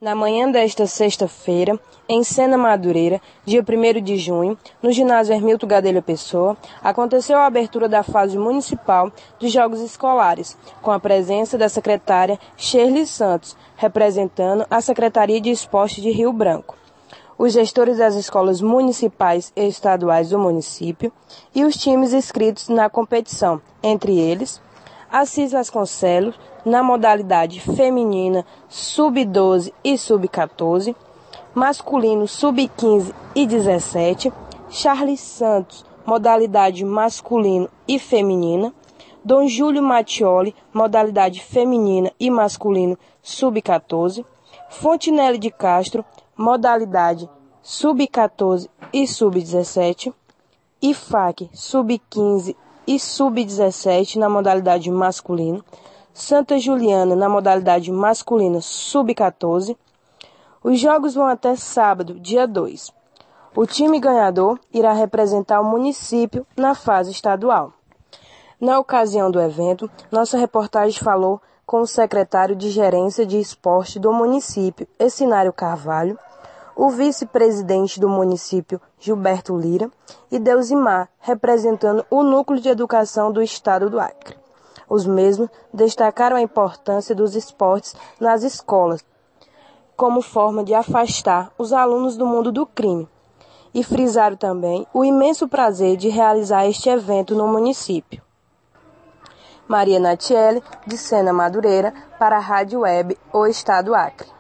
Na manhã desta sexta-feira, em Sena Madureira, dia 1º de junho, no ginásio Hermilton Gadelha Pessoa, aconteceu a abertura da fase municipal dos Jogos Escolares, com a presença da secretária Shirley Santos, representando a Secretaria de Esporte de Rio Branco, os gestores das escolas municipais e estaduais do município e os times inscritos na competição, entre eles, Assis Vasconcelos, na modalidade feminina sub-12 e sub-14, masculino sub-15 e 17, Charles Santos, modalidade masculino e feminina, Dom Júlio Mattioli, modalidade feminina e masculino sub-14, Fontinelli de Castro, modalidade sub-14 e sub-17, IFAC sub-15 e sub-17 na modalidade masculino, Santa Juliana na modalidade masculina sub-14. Os jogos vão até sábado, dia 2. O time ganhador irá representar o município na fase estadual. Na ocasião do evento, nossa reportagem falou com o secretário de Gerência de Esporte do município, Essinário Carvalho, o vice-presidente do município, Gilberto Lira, e Deusimar, representando o Núcleo de Educação do Estado do Acre. Os mesmos destacaram a importância dos esportes nas escolas, como forma de afastar os alunos do mundo do crime, e frisaram também o imenso prazer de realizar este evento no município. Maria Natiele, de Sena Madureira, para a Rádio Web O Estado Acre.